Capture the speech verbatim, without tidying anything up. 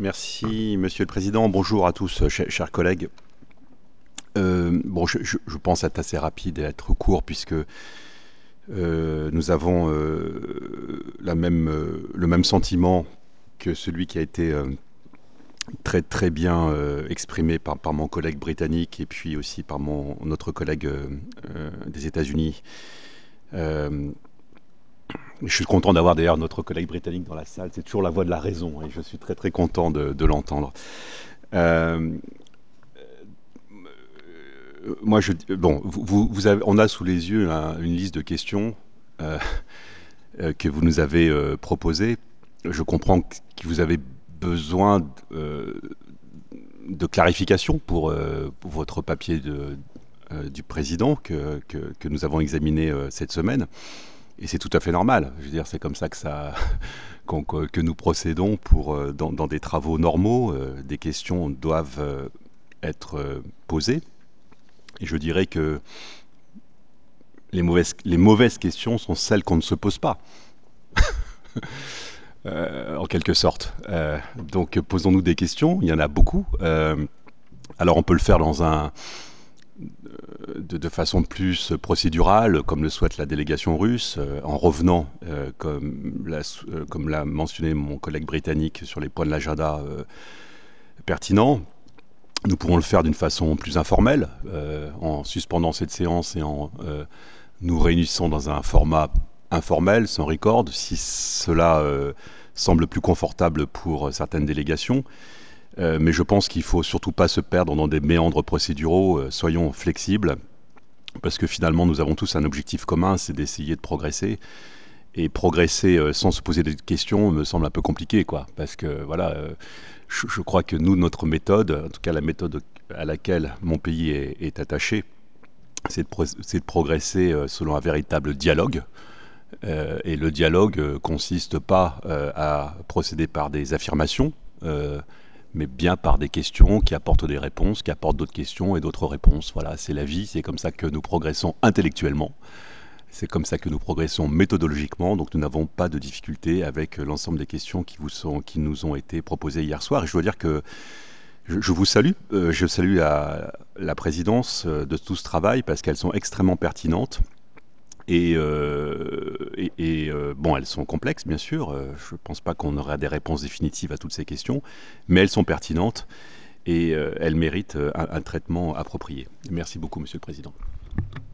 Merci, Monsieur le Président. Bonjour à tous, ch- chers collègues. Euh, bon, je, je- je pense être assez rapide et être court puisque euh, nous avons euh, la même, euh, le même sentiment que celui qui a été euh, très très bien euh, exprimé par, par mon collègue britannique et puis aussi par mon notre collègue euh, euh, des États-Unis. Euh, je suis content d'avoir d'ailleurs notre collègue britannique dans la salle. C'est toujours la voix de la raison et je suis très très content de, de l'entendre. Euh, Moi, je, bon, vous, vous avez, on a sous les yeux un- une liste de questions euh, euh, que vous nous avez euh, proposées. Je comprends que que vous avez besoin euh, de clarification pour, euh, pour votre papier de, euh, du président que, que, que nous avons examiné euh, cette semaine. Et c'est tout à fait normal. Je veux dire, c'est comme ça que, ça, qu'on- que que nous procédons pour, euh, dans, dans des travaux normaux. Euh, des questions doivent euh, être euh, posées. Et je dirais que les mauvaises, les mauvaises questions sont celles qu'on ne se pose pas, euh, en quelque sorte. Euh, donc posons-nous des questions, il y en a beaucoup. Euh, alors on peut le faire dans un, de, de façon plus procédurale, comme le souhaite la délégation russe, euh, en revenant, euh, comme l'a euh, comme l'a mentionné mon collègue britannique, sur les points de l'agenda euh, pertinents. Nous pourrons le faire d'une façon plus informelle, euh, en suspendant cette séance et en euh, nous réunissons dans un format informel, sans record, si cela euh, semble plus confortable pour certaines délégations. Euh, mais je pense qu'il ne faut surtout pas se perdre dans des méandres procéduraux. Euh, soyons flexibles, parce que finalement, nous avons tous un objectif commun, c'est d'essayer de progresser. Et progresser euh, sans se poser des questions me semble un peu compliqué, quoi. Parce que voilà, euh, je, je crois que nous, notre méthode, en tout cas la méthode à laquelle mon pays est, est attaché, c'est de, pro- c'est de progresser euh, selon un véritable dialogue. Euh, et le dialogue euh, consiste pas euh, à procéder par des affirmations, euh, mais bien par des questions qui apportent des réponses, qui apportent d'autres questions et d'autres réponses. Voilà, c'est la vie, c'est comme ça que nous progressons intellectuellement, c'est comme ça que nous progressons méthodologiquement, donc nous n'avons pas de difficulté avec euh, l'ensemble des questions qui, vous sont, qui nous ont été proposées hier soir. Et je dois dire que je, je vous salue, euh, je salue la, la présidence euh, de tout ce travail parce qu'elles sont extrêmement pertinentes. Et, euh, et, et, euh, bon, elles sont complexes, bien sûr. Euh, je ne pense pas qu'on aura des réponses définitives à toutes ces questions, mais elles sont pertinentes et euh, elles méritent un, un traitement approprié. Merci beaucoup, Monsieur le Président.